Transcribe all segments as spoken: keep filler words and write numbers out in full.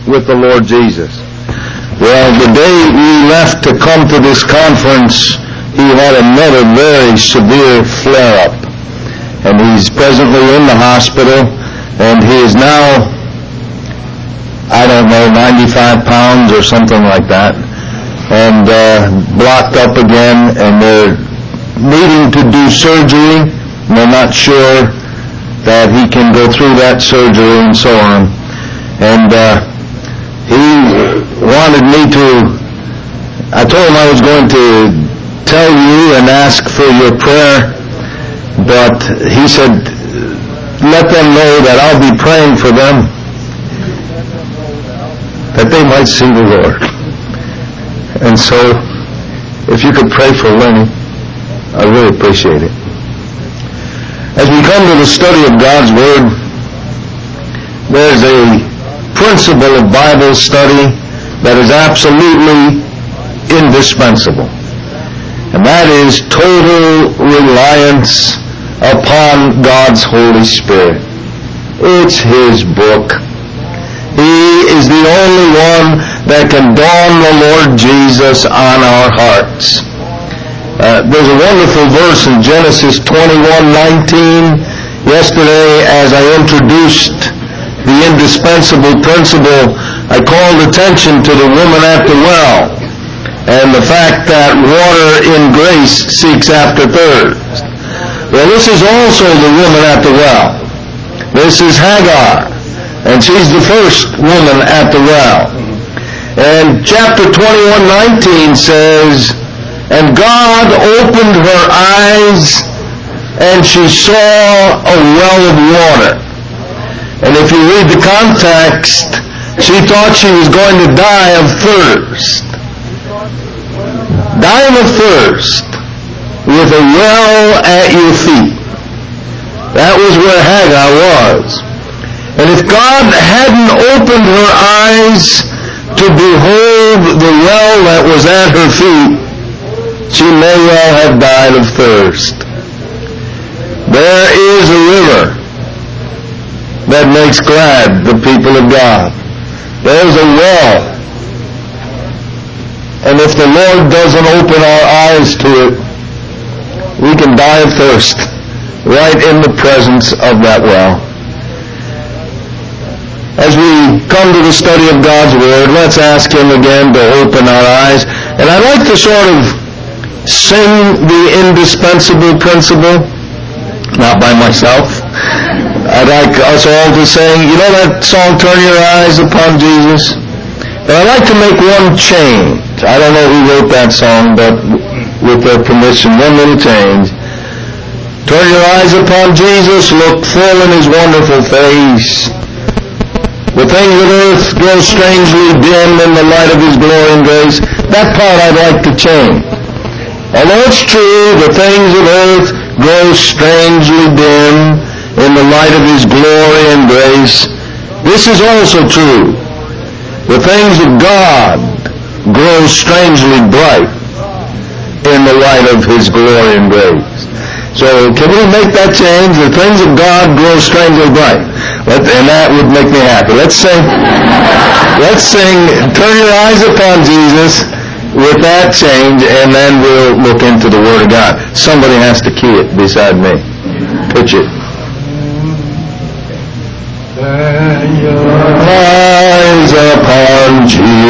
with the Lord Jesus? Well, the day we left to come to this conference, he had another very severe flare-up. And he's presently in the hospital, and he is now, I don't know, ninety-five pounds or something like that, and uh, blocked up again, and they're needing to do surgery. They're not sure that he can go through that surgery and so on. And uh, he wanted me to, I told him I was going to tell you and ask for your prayer, but he said, let them know that I'll be praying for them, that they might see the Lord. And so, if you could pray for Lenny, I really appreciate it. As we come to the study of God's Word, there's a principle of Bible study that is absolutely indispensable. And that is total reliance upon God's Holy Spirit. It's His book. He is the only one that can dawn the Lord Jesus on our hearts. Uh, there's a wonderful verse in Genesis twenty-one nineteen. Yesterday, as I introduced the indispensable principle, I called attention to the woman at the well and the fact that water in grace seeks after thirst. Well, this is also the woman at the well. This is Hagar, and she's the first woman at the well. And chapter twenty-one nineteen says, and God opened her eyes, and she saw a well of water. And if you read the context, she thought she was going to die of thirst. Dying of thirst with a well at your feet. That was where Hagar was. And if God hadn't opened her eyes to behold the well that was at her feet, she may well have died of thirst. There is a river that makes glad the people of God. There's a well. And if the Lord doesn't open our eyes to it, we can die of thirst right in the presence of that well. As we come to the study of God's Word, let's ask Him again to open our eyes. And I'd like to sort of sing the indispensable principle, not by myself. I'd like us all to sing, you know that song, Turn Your Eyes Upon Jesus? And I'd like to make one change. I don't know who wrote that song, but with their permission, one little change. Turn your eyes upon Jesus, look full in His wonderful face. The things of earth grow strangely dim in the light of His glory and grace. That part I'd like to change. Although it's true, the things of earth grow strangely dim in the light of His glory and grace, this is also true. The things of God grow strangely bright in the light of His glory and grace. So can we make that change? The things of God grow strangely bright. Let, and that would make me happy. Let's sing, let's sing, Turn Your Eyes Upon Jesus, with that change, and then we'll look into the Word of God. Somebody has to key it beside me. Pitch it. Turn your eyes upon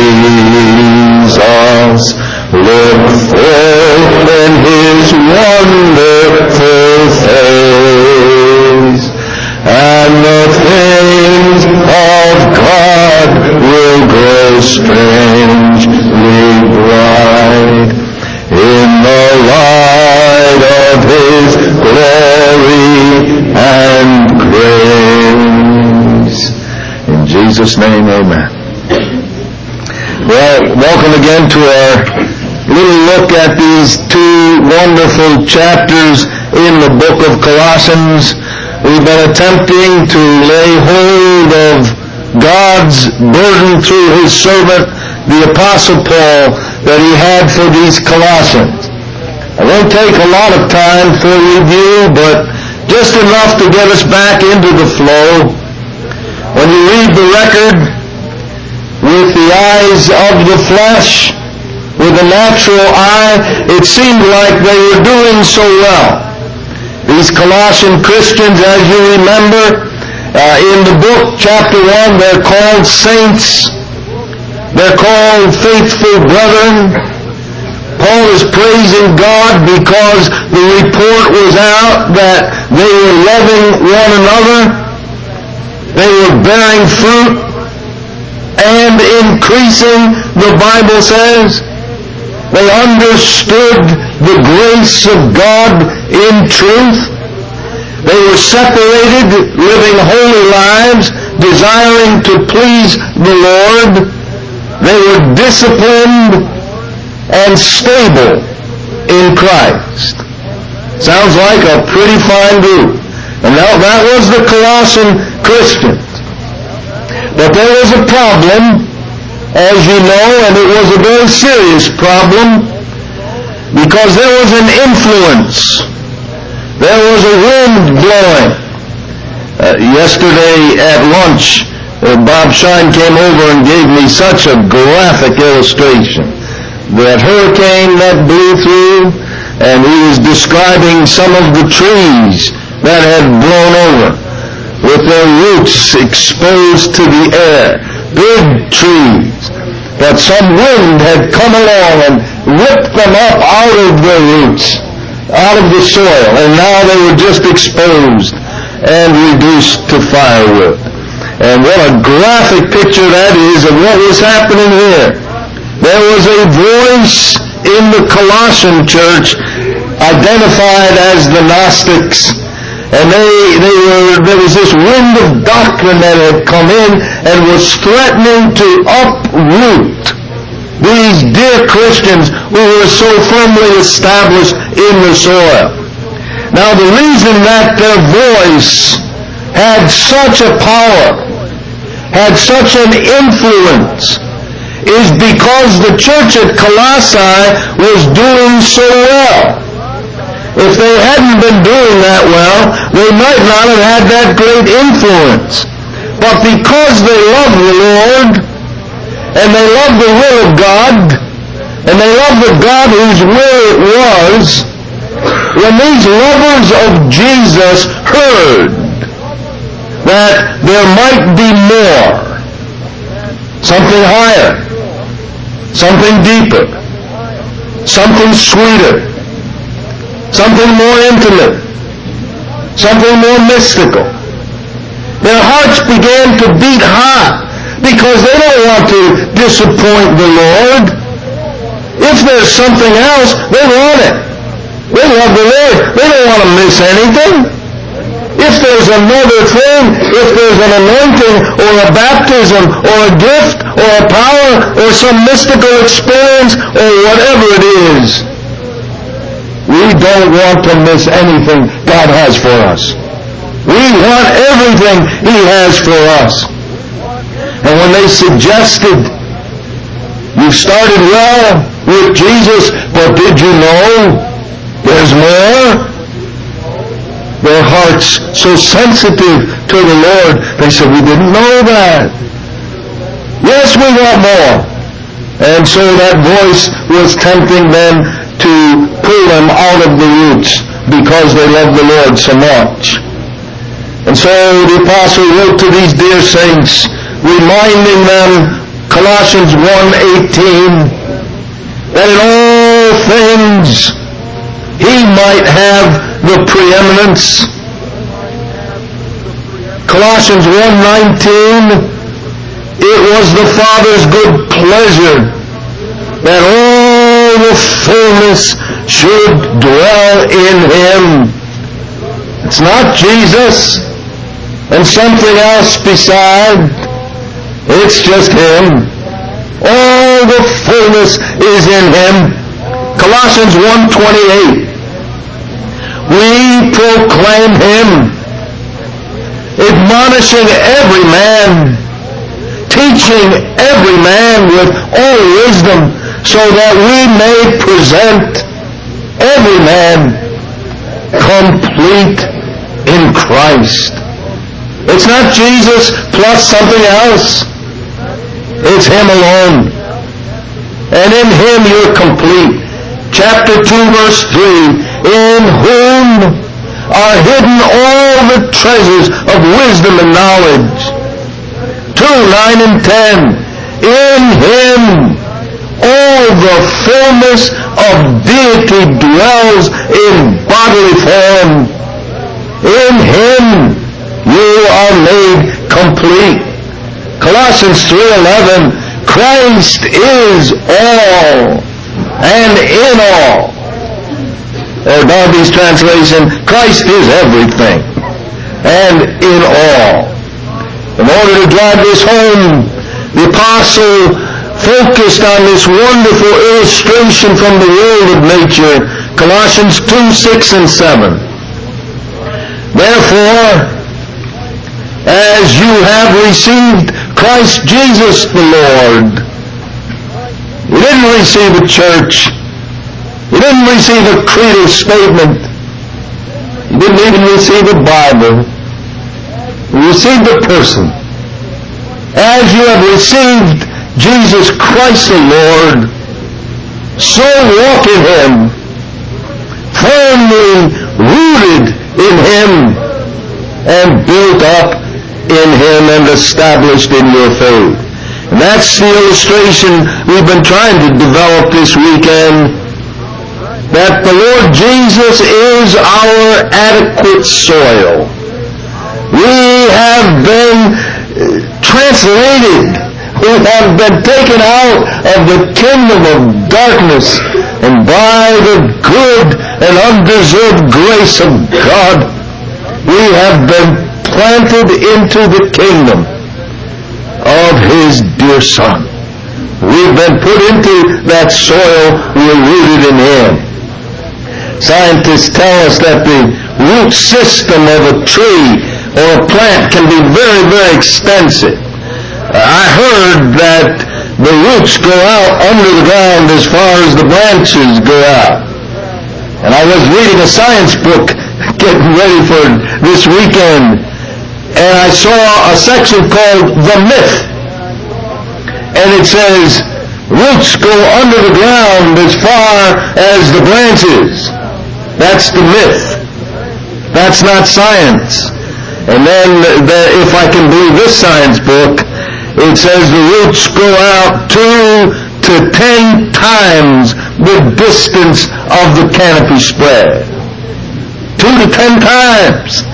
Jesus, look full in His wonderful face, and the things of God will grow strangely bright in the light of His glory and grace. In Jesus' name, amen. Well, welcome again to our little look at these two wonderful chapters in the book of Colossians. We've been attempting to lay hold of God's burden through His servant, the Apostle Paul, that he had for these Colossians. I won't take a lot of time for review, but just enough to get us back into the flow. When you read the record, eyes of the flesh, with the natural eye, it seemed like they were doing so well. These Colossian Christians, as you remember, uh, in the book, chapter one, they're called saints. They're called faithful brethren. Paul is praising God because the report was out that they were loving one another, they were bearing fruit, and increasing, the Bible says. They understood the grace of God in truth. They were separated, living holy lives, desiring to please the Lord. They were disciplined and stable in Christ. Sounds like a pretty fine group. And now that was the Colossian Christians. But there was a problem, as you know, and it was a very serious problem, because there was an influence. There was a wind blowing. Uh, yesterday at lunch, uh, Bob Shine came over and gave me such a graphic illustration. That hurricane that blew through, and he was describing some of the trees that had blown over with their roots exposed to the air. Big trees. But some wind had come along and ripped them up out of their roots, out of the soil, and now they were just exposed and reduced to firewood. And what a graphic picture that is of what was happening here. There was a voice in the Colossian church identified as the Gnostics, and they, they were, there was this wind of doctrine that had come in and was threatening to uproot these dear Christians who were so firmly established in the soil. Now the reason that their voice had such a power, had such an influence, is because the church at Colossae was doing so well. If they hadn't been doing that well, they might not have had that great influence. But because they loved the Lord, and they loved the will of God, and they loved the God whose will it was, when these lovers of Jesus heard that there might be more, something higher, something deeper, something sweeter, something more intimate, something more mystical, their hearts began to beat hot because they don't want to disappoint the Lord. If there's something else, they want it. They love the Lord. They don't want to miss anything. If there's another thing, if there's an anointing or a baptism or a gift or a power or some mystical experience or whatever it is, we don't want to miss anything God has for us. We want everything He has for us. And when they suggested, you started well with Jesus, but did you know there's more? Their hearts so sensitive to the Lord, they said, we didn't know that. Yes, we want more. And so that voice was tempting them to pull them out of the roots because they loved the Lord so much. And so the apostle wrote to these dear saints, reminding them, Colossians one eighteen, that in all things He might have the preeminence. Colossians one nineteen, it was the Father's good pleasure that all the fullness should dwell in Him. It's not Jesus and something else beside. It's just Him. All the fullness is in Him. Colossians one twenty-eight. We proclaim Him, admonishing every man, teaching every man with all wisdom, so that we may present every man complete in Christ. It's not Jesus plus something else. It's Him alone. And in Him you're complete. Chapter two, verse three, in whom are hidden all the treasures of wisdom and knowledge. two, nine and ten, in Him all the fullness of deity dwells in bodily form. In Him you are made complete. Colossians three eleven, Christ is all and in all. Or Darby's translation, Christ is everything and in all. In order to drive this home, the apostle focused on this wonderful illustration from the world of nature, Colossians two, six and seven. Therefore, as you have received Christ Jesus the Lord, you didn't receive a church, you didn't receive a creedal statement, you didn't even receive a Bible, you received a person. As you have received Jesus Christ the Lord, so walk in Him, firmly rooted in Him, and built up in Him and established in your faith. And that's the illustration we've been trying to develop this weekend, that the Lord Jesus is our adequate soil. We have been translated. We have been taken out of the kingdom of darkness, and by the good and undeserved grace of God, we have been planted into the kingdom of His dear Son. We've been put into that soil. We're rooted in Him. Scientists tell us that the root system of a tree or a plant can be very, very extensive. I heard that the roots go out under the ground as far as the branches go out. And I was reading a science book getting ready for this weekend, and I saw a section called The Myth. And it says, roots go under the ground as far as the branches. That's the myth. That's not science. And then, the, if I can believe this science book, it says the roots go out two to ten times the distance of the canopy spread. Two to ten times.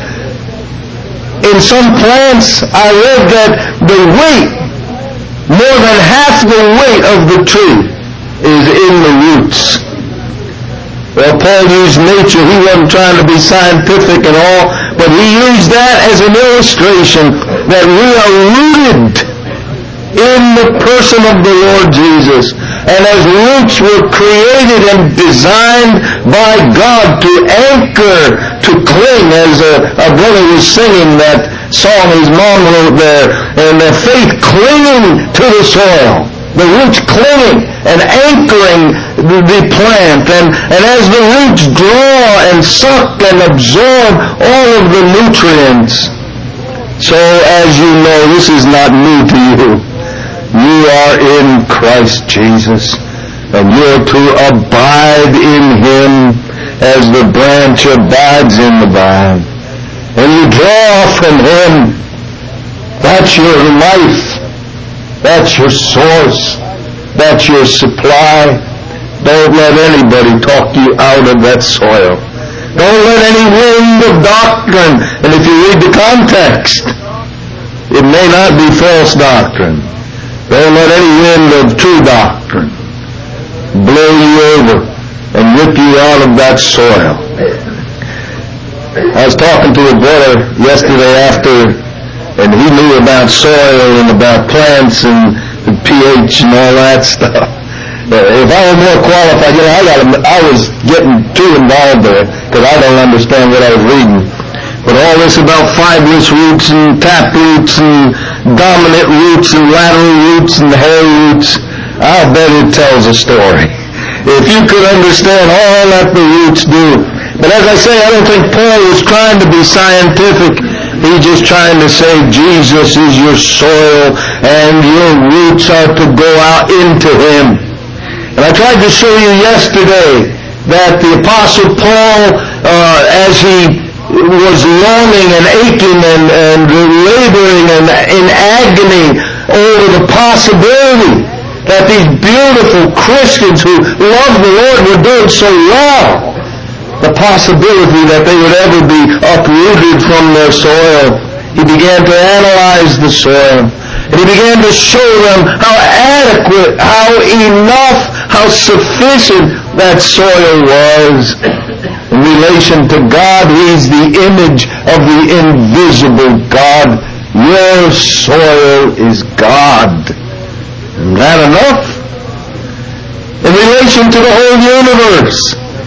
In some plants, I read that the weight, more than half the weight of the tree is in the roots. Well, Paul used nature. He wasn't trying to be scientific at all, but he used that as an illustration that we are rooted in the person of the Lord Jesus. And as roots were created and designed by God to anchor, to cling, as a, a brother was singing that song his mom wrote there, and the faith clinging to the soil. The roots clinging and anchoring the, the plant. And, and as the roots draw and suck and absorb all of the nutrients. So as you know, this is not new to you. You are in Christ Jesus, and you're to abide in Him as the branch abides in the vine. And you draw from Him. That's your life. That's your source. That's your supply. Don't let anybody talk you out of that soil. Don't let any wind of doctrine, and if you read the context, it may not be false doctrine. Don't let any wind of true doctrine blow you over and rip you out of that soil. I was talking to a brother yesterday after, and he knew about soil and about plants and pH and all that stuff. If I were more qualified, you know, I got, I was getting too involved there because I don't understand what I was reading. But all this about fibrous roots and tap roots and dominant roots and lateral roots and hair roots, I'll bet it tells a story. If you could understand all that the roots do. But as I say, I don't think Paul was trying to be scientific. He's just trying to say Jesus is your soil and your roots are to go out into Him. And I tried to show you yesterday that the Apostle Paul, uh, as he was longing and aching and, and laboring and in agony over the possibility that these beautiful Christians who loved the Lord were doing so well, the possibility that they would ever be uprooted from their soil. He began to analyze the soil. And he began to show them how adequate, how enough, how sufficient that soil was. In relation to God, He's the image of the invisible God. Your soil is God. Isn't that enough? In relation to the whole universe,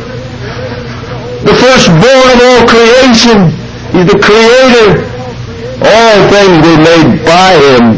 the firstborn of all creation, He's the Creator. All things were made by Him,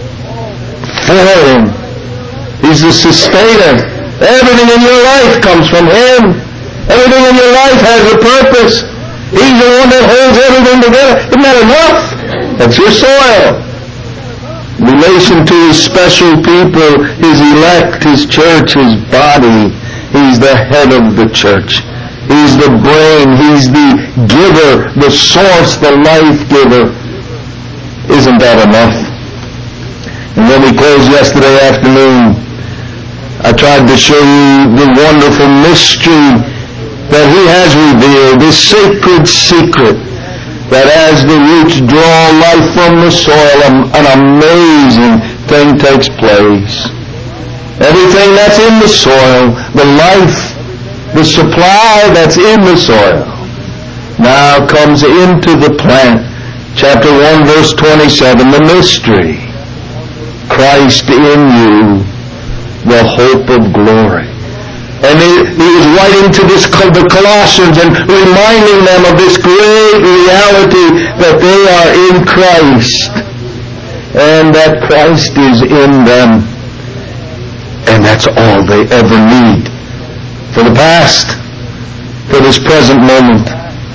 for Him. He's the sustainer. Everything in your life comes from Him. Everything in your life has a purpose. He's the one that holds everything together. Isn't that enough? That's your soil. In relation to His special people, His elect, His church, His body, He's the head of the church. He's the brain. He's the giver, the source, the life giver. Isn't that enough? And when we closed yesterday afternoon, I tried to show you the wonderful mystery that He has revealed, this sacred secret, that as the roots draw life from the soil, an amazing thing takes place. Everything that's in the soil, the life, the supply that's in the soil, now comes into the plant. Chapter one, verse twenty-seven, the mystery. Christ in you, the hope of glory. And he, he was writing to this, the Colossians and reminding them of this great reality that they are in Christ and that Christ is in them. And that's all they ever need for the past, for this present moment,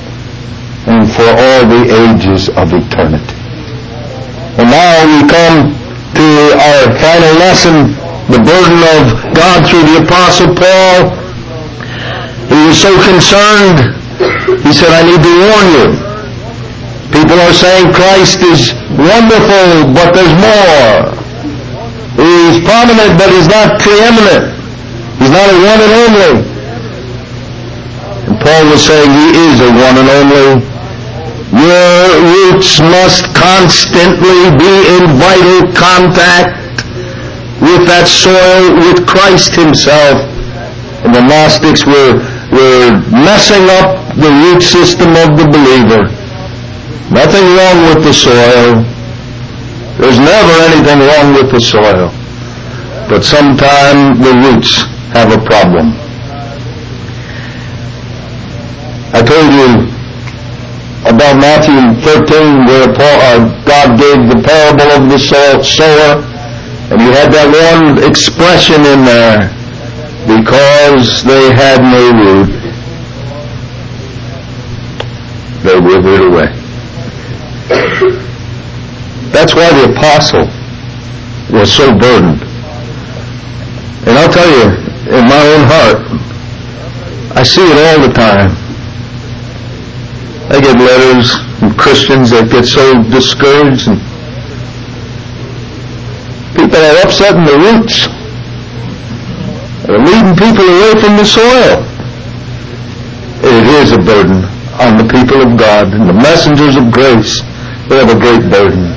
and for all the ages of eternity. And now we come to our final lesson, the burden of God through the Apostle Paul. He was so concerned, he said, I need to warn you. People are saying Christ is wonderful, but there's more. He's prominent, but He's not preeminent. He's not a one and only. And Paul was saying He is a one and only. Your roots must constantly be in vital contact with that soil, with Christ Himself. And the Gnostics were, were messing up the root system of the believer. Nothing wrong with the soil. There's never anything wrong with the soil. But sometimes the roots have a problem. I told you about Matthew thirteen, where Paul, uh, God gave the parable of the sower, and He had that one expression in there, because they had no root, they withered away. That's why the apostle was so burdened. And I'll tell you, in my own heart, I see it all the time. I get letters from Christians that get so discouraged, and people are upsetting the roots. They're leading people away from the soil. It is a burden on the people of God and the messengers of grace. They have a great burden.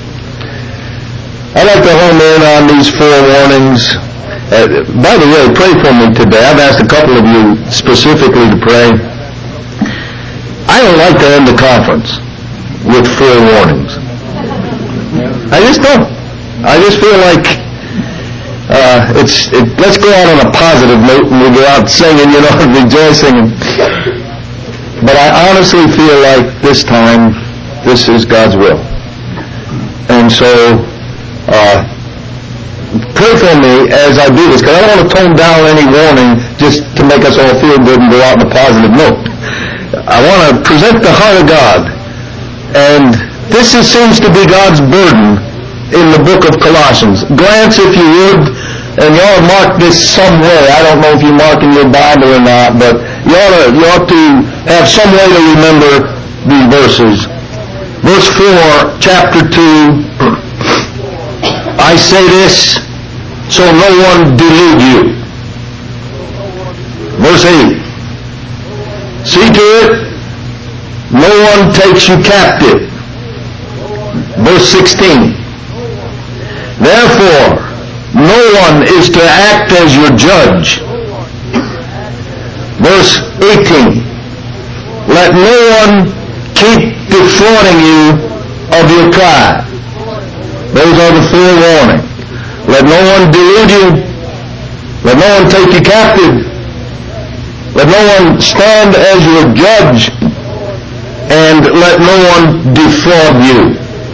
I'd like to home in on these four warnings. Uh, by the way, pray for me today. I've asked a couple of you specifically to pray. I don't like to end the conference with four warnings. I just don't. I just feel like uh, it's. It, let's go out on a positive note and we go out singing, you know, and rejoicing. But I honestly feel like this time, this is God's will. And so, uh, pray for me as I do this, because I don't want to tone down any warning just to make us all feel good and go out on a positive note. I want to present the heart of God and This is, seems to be God's burden in the book of Colossians. Glance, if you would, and you ought to mark this some way. I don't know if you mark in your Bible or not, but you ought to, you ought to have some way to remember these verses. Verse four, chapter two, I say this so no one delude you. Verse eight, see to it no one takes you captive. Verse sixteen, therefore no one is to act as your judge. Verse eighteen, let no one keep defrauding you of your pride. Those are the forewarning. Let no one delude you. Let no one take you captive. Let no one stand as your judge. And let no one defraud you.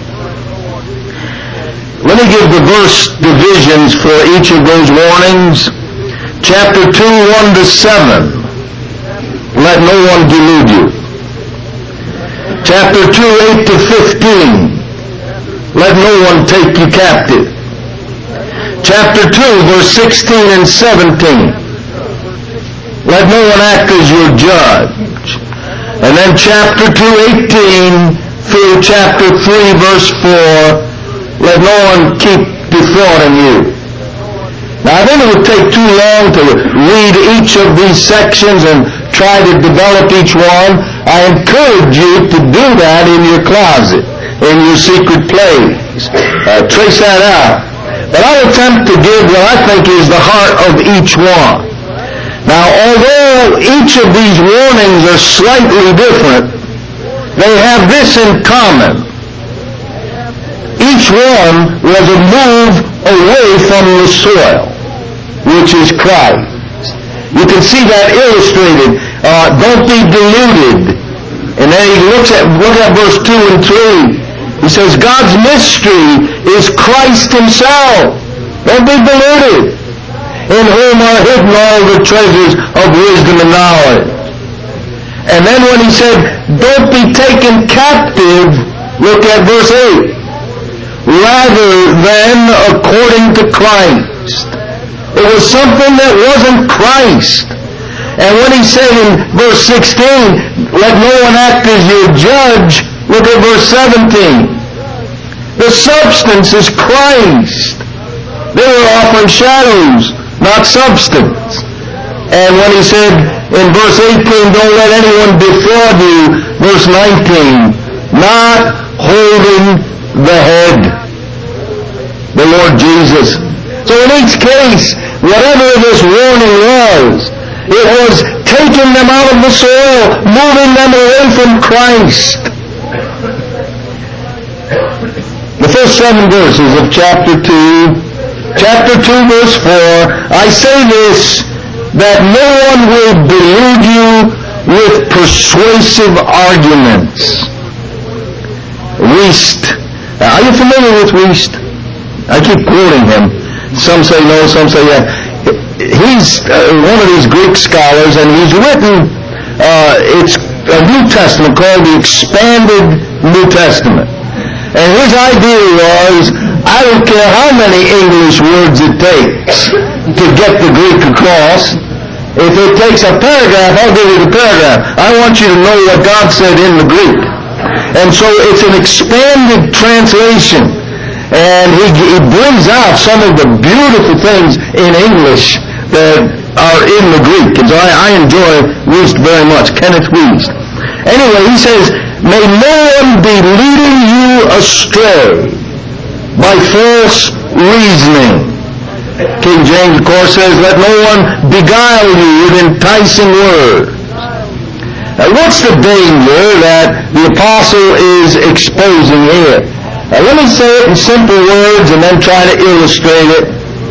Let me give the verse divisions for each of those warnings. Chapter two, one to seven. Let no one delude you. Chapter two, eight to fifteen. Let no one take you captive. Chapter two, verse sixteen and seventeen. Let no one act as your judge. And then chapter two, eighteen through chapter three, verse four. Let no one keep defrauding you. Now, I think it would take too long to read each of these sections and try to develop each one. I encourage you to do that in your closet, in your secret place. Uh, trace that out. But I'll attempt to give what I think is the heart of each one. Now, although each of these warnings are slightly different, they have this in common. Each one was a move away from the soil, which is Christ. You can see that illustrated. Uh, don't be deluded. And then he looks at, look at verse two and three. He says, God's mystery is Christ himself. Don't be deluded. In whom are hidden all the treasures of wisdom and knowledge. And then when he said, don't be taken captive, look at verse eight. Rather than according to Christ. It was something that wasn't Christ. And when he said in verse sixteen, let no one act as your judge, look at verse seventeen. The substance is Christ. They were offering shadows, not substance. And when he said in verse eighteen, don't let anyone defraud you, verse nineteen, not holding the head, the Lord Jesus. So in each case, whatever this warning was, it was taking them out of the soil, moving them away from Christ. The first seven verses of chapter two, chapter two verse four, I say this, that no one will delude you with persuasive arguments. Wuest. Are you familiar with Wuest? I keep quoting him. Some say no, some say yeah. He's uh, one of these Greek scholars, and he's written, uh, it's a New Testament called the Expanded New Testament. And his idea was, I don't care how many English words it takes to get the Greek across. If it takes a paragraph, I'll give you the paragraph. I want you to know what God said in the Greek. And so it's an expanded translation. And he, he brings out some of the beautiful things in English that are in the Greek. And so I, I enjoy Wuest very much, Kenneth Wuest. Anyway, he says, may no one be leading you astray by false reasoning. King James, of course, says, let no one beguile you with enticing words. Now, what's the danger that the apostle is exposing here? Now, let me say it in simple words and then try to illustrate it.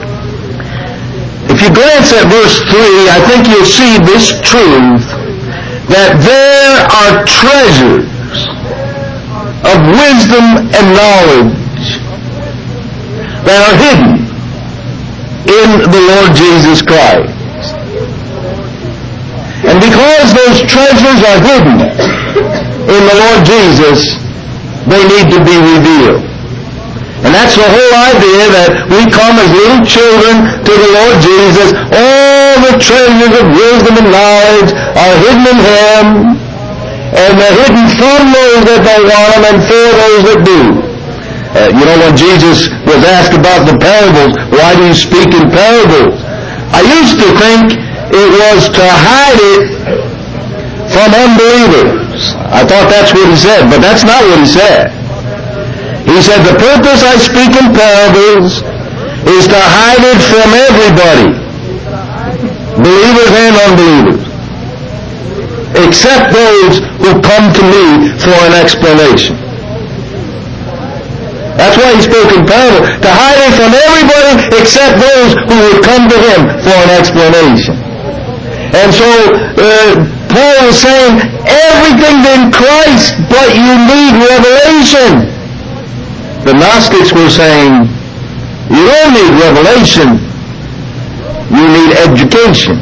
If you glance at verse three, I think you'll see this truth, that there are treasures of wisdom and knowledge that are hidden in the Lord Jesus Christ. And because those treasures are hidden in the Lord Jesus, They need to be revealed. And that's the whole idea, that we come as little children to the Lord Jesus. All the treasures of wisdom and knowledge are hidden in Him. And they're hidden from those that don't want them and for those that do. Uh, you know, when Jesus was asked about the parables, why do you speak in parables? I used to think it was to hide it from unbelievers. I thought that's what He said, but that's not what He said. He said, the purpose I speak in parables is to hide it from everybody, believers and unbelievers, except those who come to me for an explanation. That's why He spoke in parables, to hide it from everybody except those who would come to Him for an explanation. And so, uh, Paul is saying, everything's in Christ, but you need revelation. The Gnostics were saying, you don't need revelation, you need education.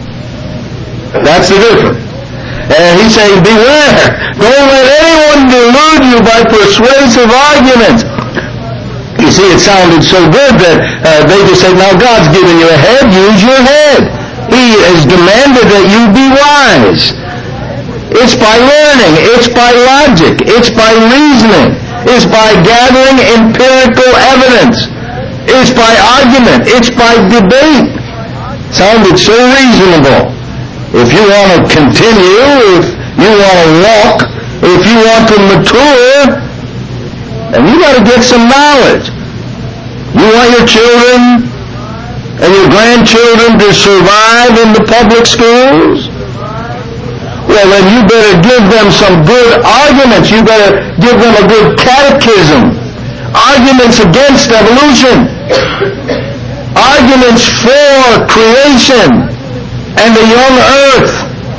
That's the difference. And he's saying, beware, don't let anyone delude you by persuasive arguments. You see, it sounded so good that uh, they just said, now God's given you a head, use your head. He has demanded that you be wise. It's by learning, it's by logic, it's by reasoning. It's by gathering empirical evidence. It's by argument. It's by debate. Sounded so reasonable. If you want to continue, if you want to walk, if you want to mature, then you got to get some knowledge. You want your children and your grandchildren to survive in the public schools? Well, then you better give them some good arguments. You better give them a good catechism. Arguments against evolution. Arguments for creation and the young earth.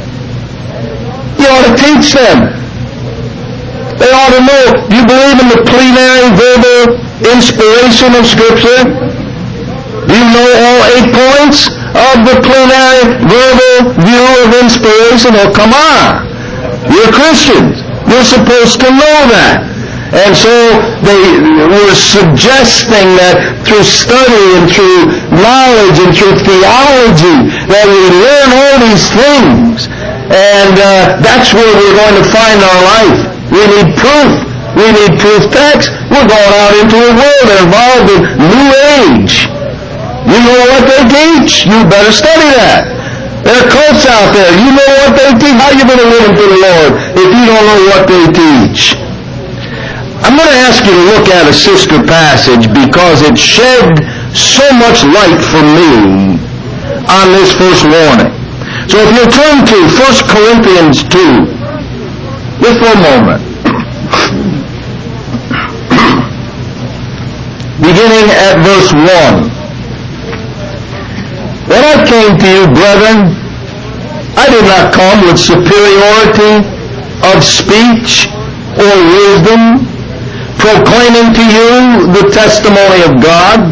You ought to teach them. They ought to know. Do you believe in the plenary verbal inspiration of Scripture? Do you know all eight points of the plenary verbal view of inspiration? Oh, come on. You're Christians. You're supposed to know that. And so they were suggesting that through study and through knowledge and through theology that we learn all these things. And uh, that's where we're going to find our life. We need proof. We need proof texts. We're going out into a world that involved in New Age. You know what they teach. You better study that. There are cults out there. You know what they teach. How are you going to live for the Lord if you don't know what they teach? I'm going to ask you to look at a sister passage because it shed so much light for me on this first warning. So if you turn to First Corinthians two, just for a moment. Beginning at verse one. When I came to you, brethren, I did not come with superiority of speech or wisdom, proclaiming to you the testimony of God.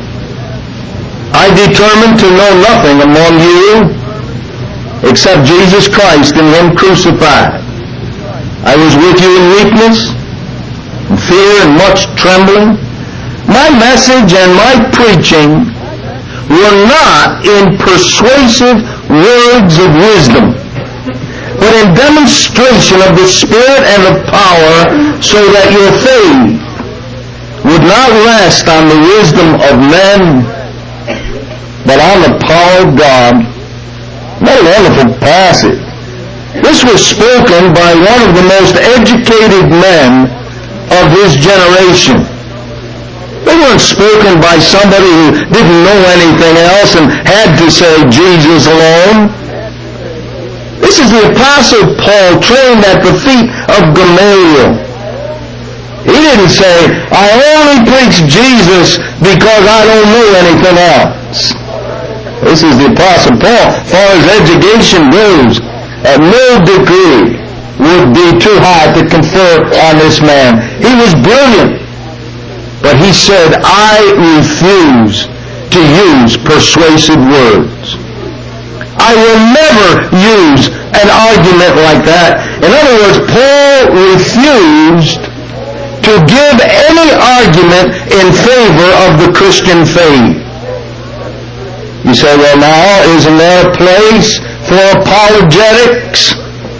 I determined to know nothing among you except Jesus Christ and Him crucified. I was with you in weakness, in fear, and much trembling. My message and my preaching were not in persuasive words of wisdom, but in demonstration of the Spirit and of power, so that your faith would not rest on the wisdom of men, but on the power of God. What a wonderful passage. This was spoken by one of the most educated men of his generation. They weren't spoken by somebody who didn't know anything else and had to say Jesus alone. This is the Apostle Paul trained at the feet of Gamaliel. He didn't say, I only preach Jesus because I don't know anything else. This is the Apostle Paul. As far as education goes, at no degree would be too high to confer on this man. He was brilliant. But he said, I refuse to use persuasive words. I will never use an argument like that. In other words, Paul refused to give any argument in favor of the Christian faith. You say, well now, isn't there a place for apologetics?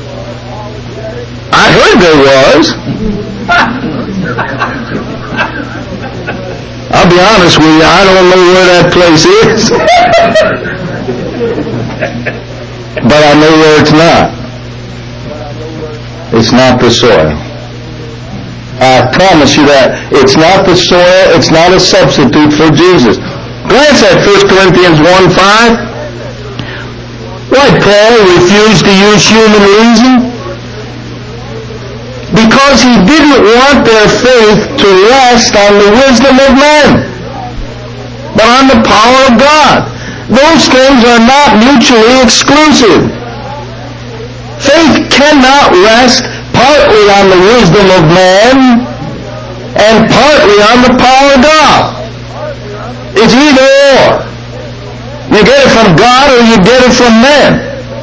I heard there was. I'll be honest with you, I don't know where that place is. But I know where it's not. It's not the soil. I promise you that. It's not the soil, it's not a substitute for Jesus. Glance at First Corinthians one five. Why Paul refused to use human reason? Because he didn't want their faith to rest on the wisdom of men, but on the power of God. Those things are not mutually exclusive. Faith cannot rest partly on the wisdom of man and partly on the power of God. It's either or. You get it from God or you get it from man.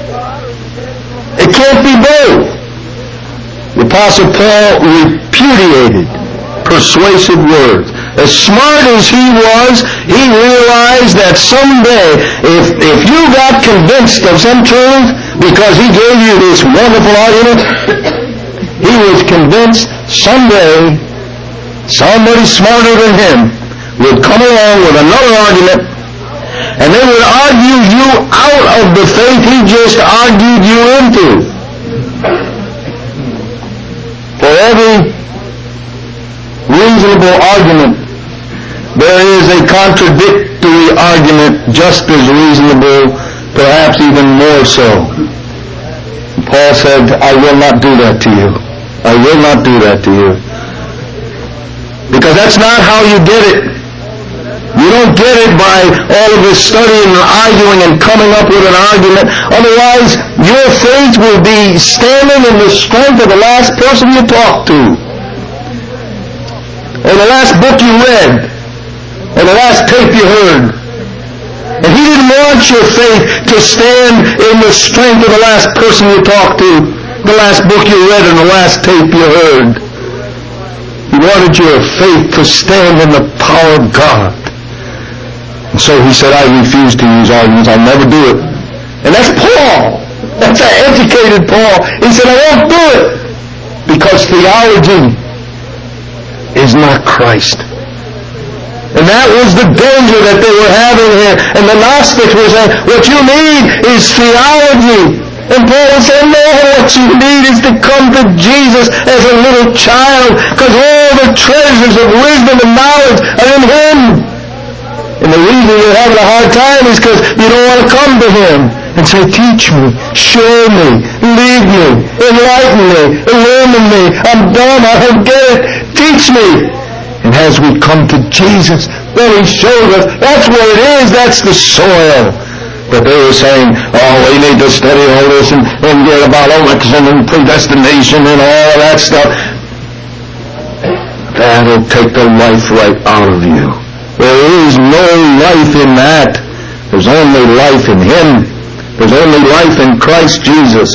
It can't be both. The Apostle Paul repudiated persuasive words. As smart as he was, he realized that someday, if, if you got convinced of some truth because he gave you this wonderful argument, he was convinced someday somebody smarter than him would come along with another argument, and they would argue you out of the faith he just argued you into. For every reasonable argument, there is a contradictory argument just as reasonable, perhaps even more so. Paul said, I will not do that to you. I will not do that to you. Because that's not how you get it. You don't get it by all of this studying and arguing and coming up with an argument. Otherwise, your faith will be standing in the strength of the last person you talked to, or the last book you read, or the last tape you heard. And he didn't want your faith to stand in the strength of the last person you talked to, the last book you read, and the last tape you heard. He wanted your faith to stand in the power of God. And so he said, I refuse to use arguments. I'll never do it. And that's Paul. That's an educated Paul. He said, I won't do it. Because theology is not Christ. And that was the danger that they were having here. And the Gnostics were saying, what you need is theology. And Paul said, no, what you need is to come to Jesus as a little child, because all the treasures of wisdom and knowledge are in him. And the reason you're having a hard time is because you don't want to come to him and say, teach me, show me, lead me, enlighten me, illumine me. I'm dumb, I don't get it. Teach me. And as we come to Jesus, then he shows us, that's what it is, that's the soil. But they were saying, oh, we need to study all this and, and get about election and predestination and all that stuff. That'll take the life right out of you. There is no life in that. There's only life in him. There's only life in Christ Jesus.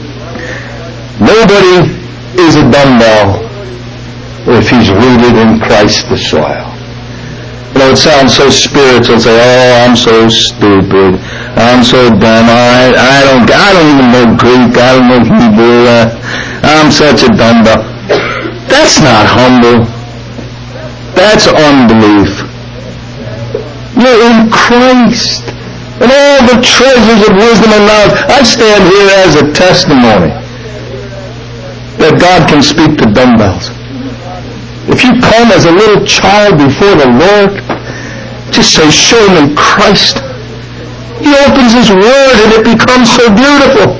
Nobody is a dumbbell if he's rooted in Christ the soil. You know, it sounds so spiritual. Say, oh, I'm so stupid. I'm so dumb. I, I don't, I don't even know Greek. I don't know Hebrew. Uh, I'm such a dumbbell. That's not humble. That's unbelief. You're in Christ. And all the treasures of wisdom and knowledge. I stand here as a testimony that God can speak to dumbbells. If you come as a little child before the Lord, just say, show me Christ. He opens his word and it becomes so beautiful.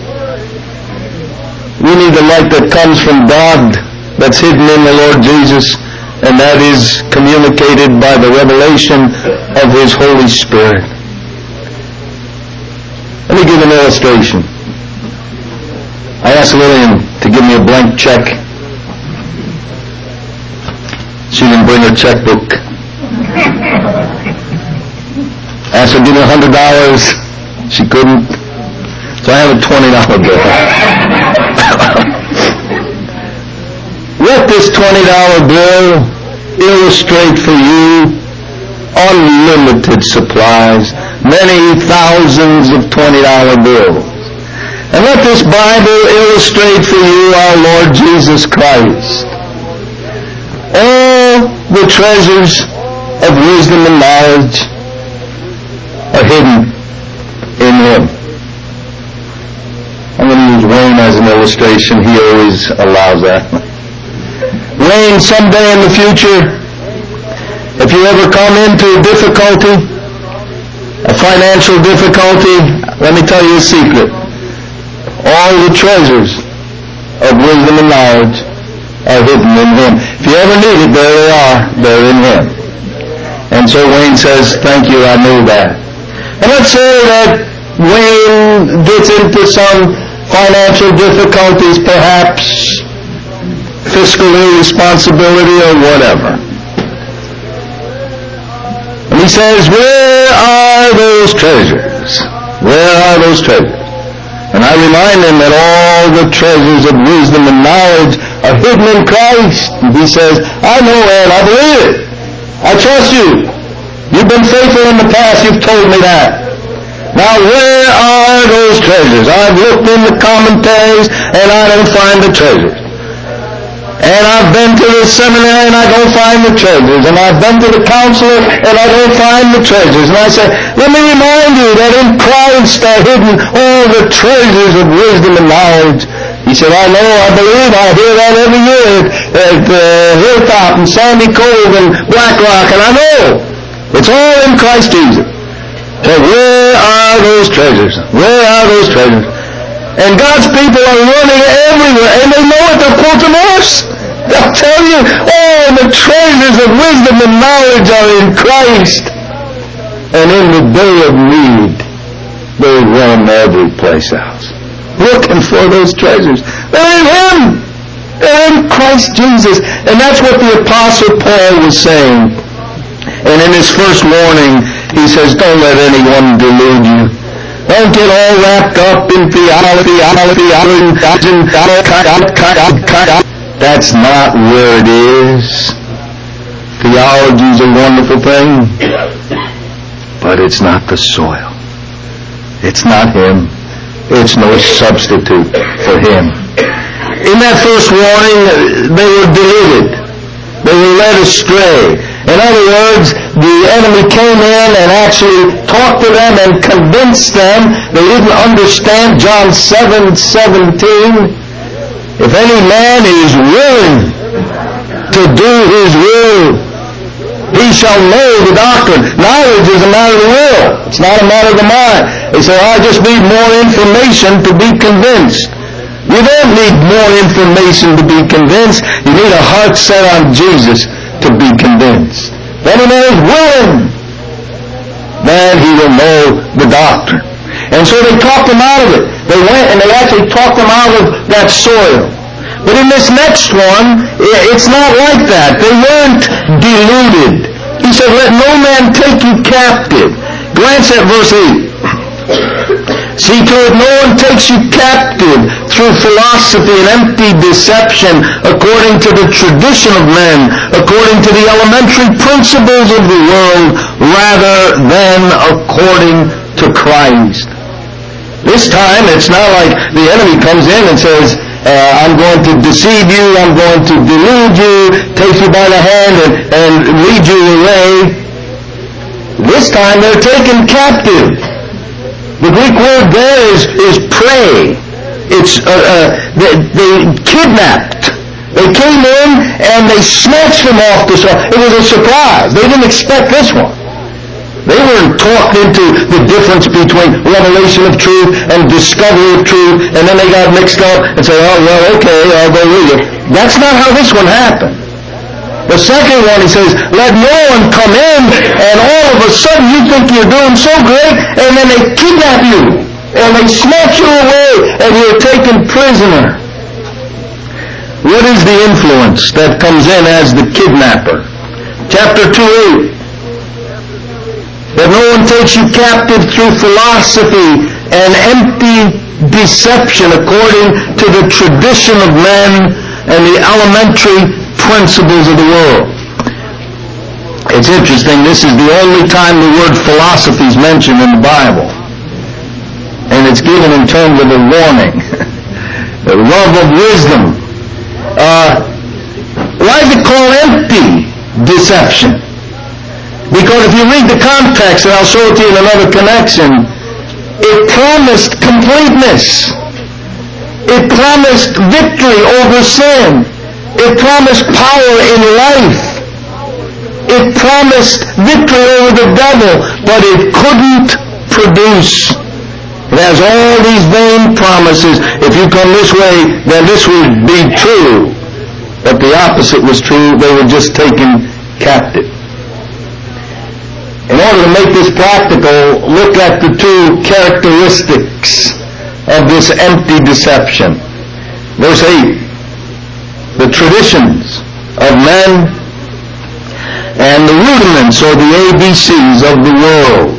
We need the light that comes from God that's hidden in the Lord Jesus, and that is communicated by the revelation of his Holy Spirit. Let me give an illustration. I asked Lillian to give me a blank check. She didn't bring her checkbook. I asked her to give me a hundred dollars. She couldn't. So I have a twenty dollar bill. We're let this twenty dollar bill illustrate for you unlimited supplies, many thousands of twenty dollar bills. And let this Bible illustrate for you our Lord Jesus Christ. All the treasures of wisdom and knowledge are hidden in Him. I'm going to use Wayne as an illustration. He always allows that. Wayne, someday in the future, if you ever come into difficulty, a financial difficulty, let me tell you a secret. All the treasures of wisdom and knowledge are hidden in Him. If you ever need it, there they are. They're in Him. And so Wayne says, thank you, I knew that. And let's say that Wayne gets into some financial difficulties, perhaps fiscal irresponsibility or whatever. And he says, where are those treasures? Where are those treasures? And I remind him that all the treasures of wisdom and knowledge are hidden in Christ. And he says, I know it, I believe it. I trust you. You've been faithful in the past, you've told me that. Now where are those treasures? I've looked in the commentaries and I don't find the treasures. And I've been to the seminary and I don't find the treasures. And I've been to the counselor and I don't find the treasures. And I say, let me remind you that in Christ are hidden all the treasures of wisdom and knowledge. He said, I know, I believe, I hear that every year at uh, Hilltop and Sandy Cove and Black Rock, and I know it's all in Christ Jesus. So where are those treasures? Where are those treasures? And God's people are running everywhere, and they know it. They'll quote the verse. They'll tell you, oh, the treasures of wisdom and knowledge are in Christ. And in the day of need, they run every place else, looking for those treasures. They're in Him. They're in Christ Jesus. And that's what the Apostle Paul was saying. And in his first warning, he says, don't let anyone delude you. Don't get all wrapped up in theology. That's not where it is. Theology is a wonderful thing, but it's not the soil. It's not Him. It's no substitute for Him. In that first warning, they were deluded. They were led astray. In other words, the enemy came in and actually talked to them and convinced them. They didn't understand John seven seventeen. If any man is willing to do his will, he shall know the doctrine. Knowledge is a matter of the will. It's not a matter of the mind. They say, I just need more information to be convinced. You don't need more information to be convinced. You need a heart set on Jesus to be convinced. If any man is willing, then he will know the doctrine. And so they talked him out of it. They went and they actually talked him out of that soil. But in this next one, it's not like that. They weren't deluded. He said, let no man take you captive. Glance at verse eight. See to it no one takes you captive through philosophy and empty deception, according to the tradition of men, according to the elementary principles of the world, rather than according to Christ. This time it's not like the enemy comes in and says, uh, I'm going to deceive you, I'm going to delude you, take you by the hand and, and lead you away. This time they're taken captive. The Greek word there is, is prey. It's, uh, uh, they, they kidnapped. They came in and they snatched them off the shore. It was a surprise. They didn't expect this one. They weren't talked into the difference between revelation of truth and discovery of truth, and then they got mixed up and said, oh, well, okay, I'll go with you. That's not how this one happened. The second one, he says, let no one come in, and all of a sudden you think you're doing so great, and then they kidnap you, and they snatch you away, and you're taken prisoner. What is the influence that comes in as the kidnapper? Chapter two eight. That no one takes you captive through philosophy and empty deception according to the tradition of men, and the elementary principles of the world. It's interesting, this is the only time the word philosophy is mentioned in the Bible. And it's given in terms of a warning. The love of wisdom. Uh, why is it called empty deception? Because if you read the context, and I'll show it to you in another connection, it promised completeness. It promised victory over sin. It promised power in life. It promised victory over the devil, but it couldn't produce. It has all these vain promises. If you come this way, then this would be true. But the opposite was true. They were just taken captive. In order to make this practical, look at the two characteristics of this empty deception. Verse eight, the traditions of men and the rudiments or the A B Cs of the world.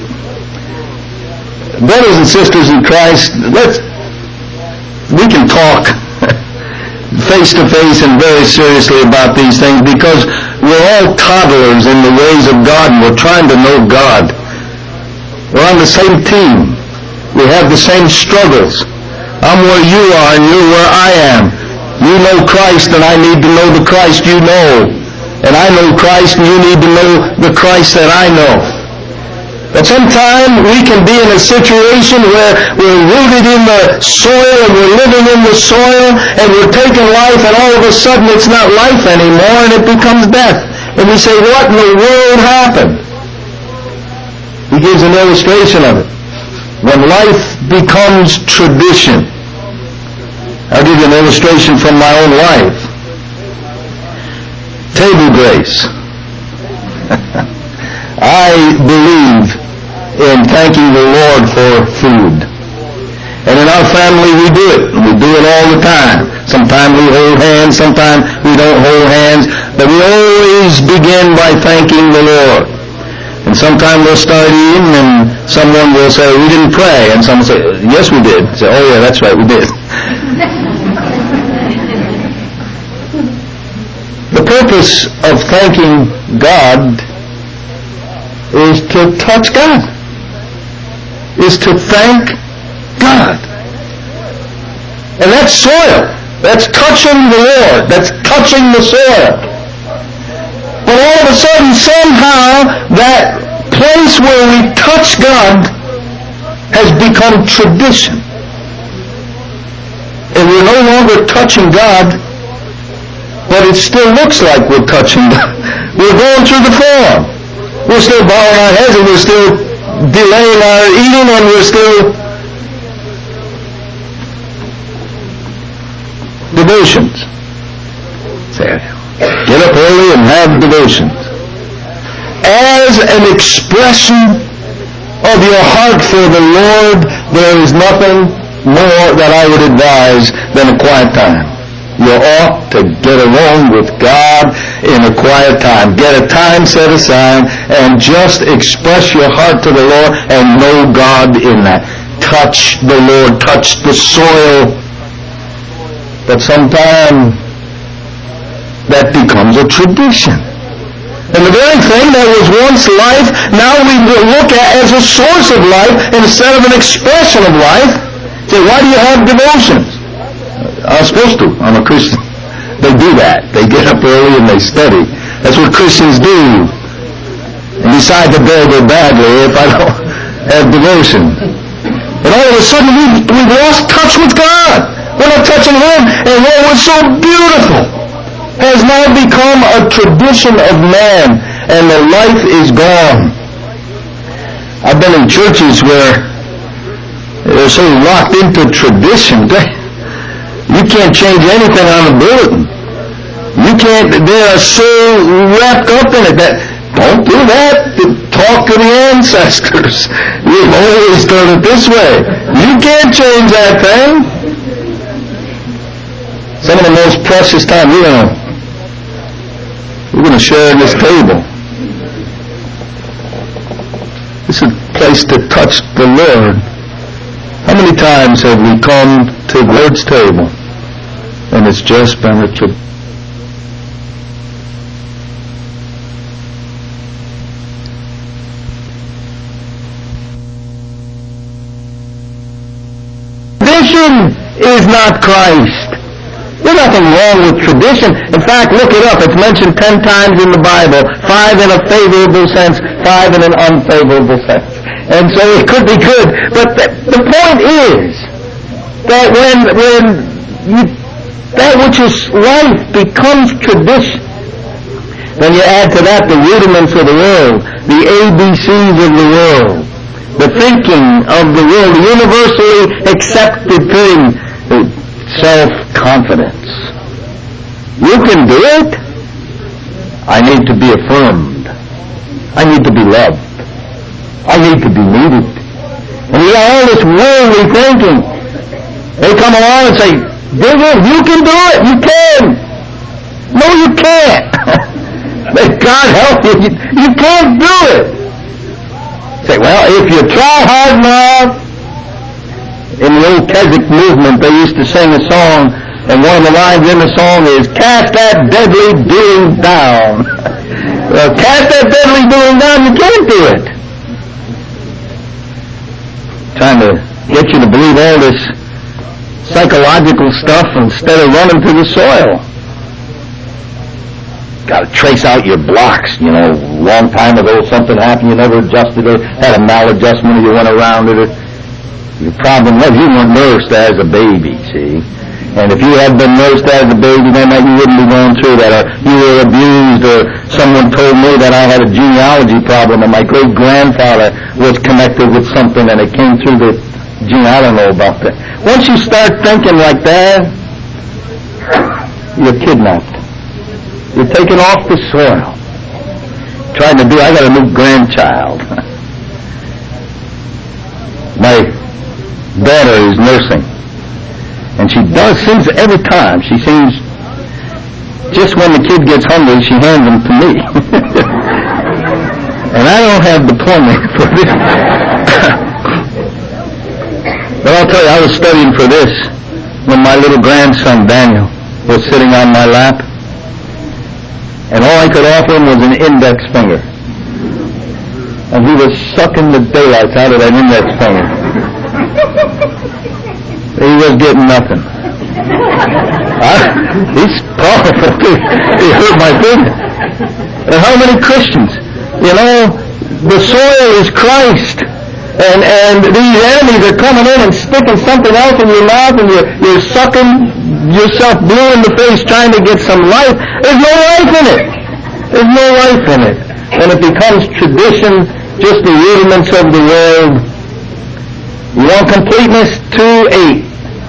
Brothers and sisters in Christ, let's, we can talk face to face and very seriously about these things because we're all toddlers in the ways of God and we're trying to know God. We're on the same team. We have the same struggles. I'm where you are and you're where I am. You know Christ and I need to know the Christ you know. And I know Christ and you need to know the Christ that I know. But sometimes we can be in a situation where we're rooted in the soil and we're living in the soil and we're taking life and all of a sudden it's not life anymore and it becomes death. And we say, what in the world happened? He gives an illustration of it. When life becomes tradition. I'll give you an illustration from my own life. Table grace. I believe in thanking the Lord for food. And in our family we do it. We do it all the time. Sometimes we hold hands, sometimes we don't hold hands, but we always begin by thanking the Lord. And sometimes we'll start eating and someone will say, we didn't pray. And someone will say, yes we did. Say, oh yeah, that's right, we did. The purpose of thanking God is to touch God. Is to thank God. And that's soil. That's touching the Lord. That's touching the soil. But all of a sudden, somehow, that place where we touch God has become tradition. And we're no longer touching God, but it still looks like we're touching God. We're going through the form. We're still bowing our heads and we're still delaying our eating and we're still devotions. Get up early and have devotions. As an expression of your heart for the Lord, there is nothing more that I would advise than a quiet time. You ought to get along with God in a quiet time. Get a time set aside and just express your heart to the Lord and know God in that. Touch the Lord. Touch the soil. But sometimes that becomes a tradition. And the very thing that was once life, now we look at as a source of life instead of an expression of life. Say, why do you have devotions? I'm supposed to. I'm a Christian. They do that. They get up early and they study. That's what Christians do. And decide to bear their badly if I don't have devotion. And all of a sudden we've, we've lost touch with God. We're not touching Him. And what was so beautiful has now become a tradition of man. And the life is gone. I've been in churches where they're so locked into tradition. You can't change anything on the bulletin. You can't, they are so wrapped up in it that, don't do that. Talk to the ancestors. We've always done it this way. You can't change that thing. Some of the most precious time, we're going to, we're going to share this table. This is a place to touch the Lord. How many times have we come to the Lord's table and it's just been a tradition. Tradition is not Christ. There's nothing wrong with tradition. In fact, look it up. It's mentioned ten times in the Bible. Five in a favorable sense, five in an unfavorable sense. And so it could be good. But the, the point is that when, when you, that which is life becomes tradition, then you add to that the rudiments of the world, the A B Cs of the world, the thinking of the world, the universally accepted thing, self-confidence. You can do it. I need to be affirmed. I need to be loved. I need to be needed. And we got all this worldly thinking. They come along and say, dig it, you can do it, you can. No, you can't. May God help you. you. You can't do it. Say, well, if you try hard enough. In the old Keswick movement, they used to sing a song, and one of the lines in the song is, cast that deadly doing down. Well, cast that deadly doing down, you can't do it. Trying to get you to believe all this psychological stuff instead of running to the soil. Got to trace out your blocks. You know, a long time ago something happened, you never adjusted it, had a maladjustment, you went around it. Your problem was you weren't nursed as a baby, see? And if you had been nursed as a baby, then you wouldn't be going through that. Or you were abused, or someone told me that I had a genealogy problem, and my great-grandfather was connected with something, and it came through the gene. I don't know about that. Once you start thinking like that, you're kidnapped. You're taken off the soil. Trying to do, I got a new grandchild. My daughter is nursing, and she does seems every time she seems just when the kid gets hungry she hands them to me. And I don't have the plumbing for this. But I'll tell you, I was studying for this when my little grandson Daniel was sitting on my lap, and all I could offer him was an index finger, and he was sucking the daylights out of that index finger. He was getting nothing. I, he's powerful. He hurt my finger. And how many Christians? You know, the soil is Christ. And and these enemies are coming in and sticking something else in your mouth, and you're, you're sucking yourself blue in the face trying to get some life. There's no life in it. There's no life in it. When it becomes tradition, just the rudiments of the world. You want completeness? two eight.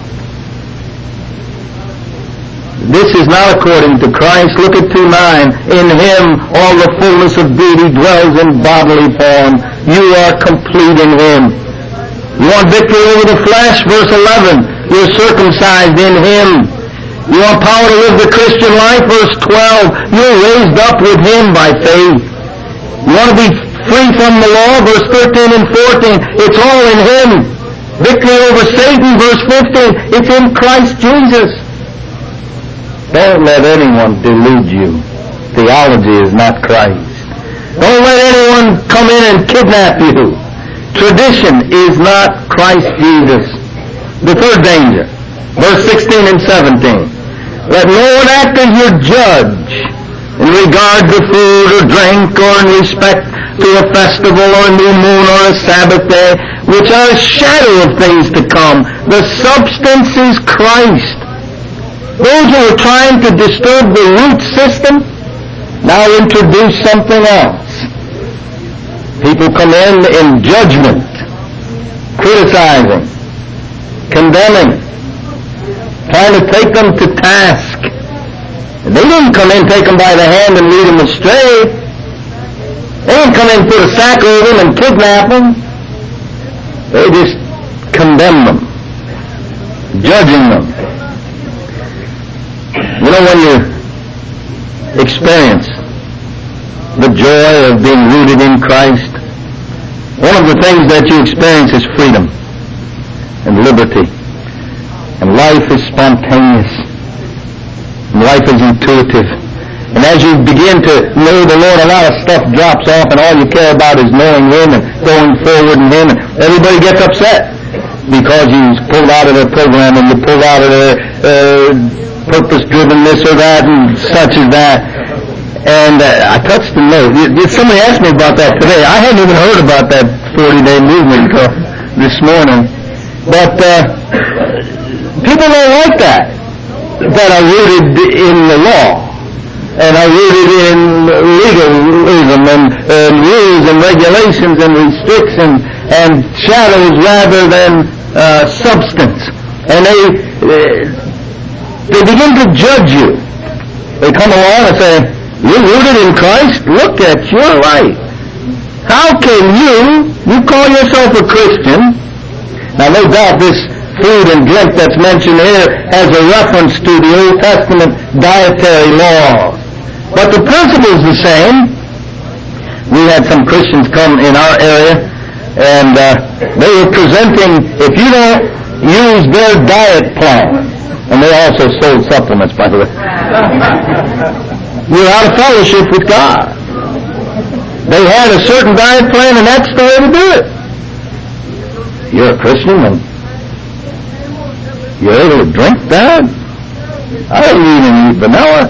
This is not according to Christ. Look at two nine. In Him all the fullness of beauty dwells in bodily form. You are complete in Him. You want victory over the flesh? Verse eleven. You're circumcised in Him. You want power to live the Christian life? Verse twelve. You're raised up with Him by faith. You want to be free from the law? Verse thirteen and fourteen. It's all in Him. Victory over Satan, verse fifteen, it's in Christ Jesus. Don't let anyone delude you. Theology is not Christ. Don't let anyone come in and kidnap you. Tradition is not Christ Jesus. The third danger, verse sixteen and seventeen. Let no one act as your judge in regard to food or drink or in respect to a festival or a new moon or a Sabbath day, which are a shadow of things to come. The substance is Christ. Those who are trying to disturb the root system now introduce something else. People come in in judgment, criticizing, condemning, trying to take them to task. And they didn't come in, take them by the hand and lead them astray. They didn't come in, put a sack over them and kidnap them. They just condemn them, judging them. You know, when you experience the joy of being rooted in Christ, one of the things that you experience is freedom and liberty. And life is spontaneous. Life is intuitive. And as you begin to know the Lord, a lot of stuff drops off, and all you care about is knowing Him and going forward in Him. And everybody gets upset because you're pulled out of their program and you're pulled out of their uh, purpose-driven this or that and such as that. And uh, I touched the note. Somebody asked me about that today. I hadn't even heard about that forty-day movement until this morning. But uh, people don't like that, that are rooted in the law and are rooted in legalism and, and rules and regulations and restrictions and shadows rather than uh, substance. And they uh, they begin to judge you. They come along and say, "You're rooted in Christ? Look at your life. How can you, you call yourself a Christian?" Now, no doubt this food and drink that's mentioned here has a reference to the Old Testament dietary laws. But the principle is the same. We had some Christians come in our area, and uh, they were presenting, if you don't use their diet plan, and they also sold supplements, by the way, you're out of fellowship with God. They had a certain diet plan, and that's the way to do it. You're a Christian, and you're able to drink that? I don't even eat vanilla.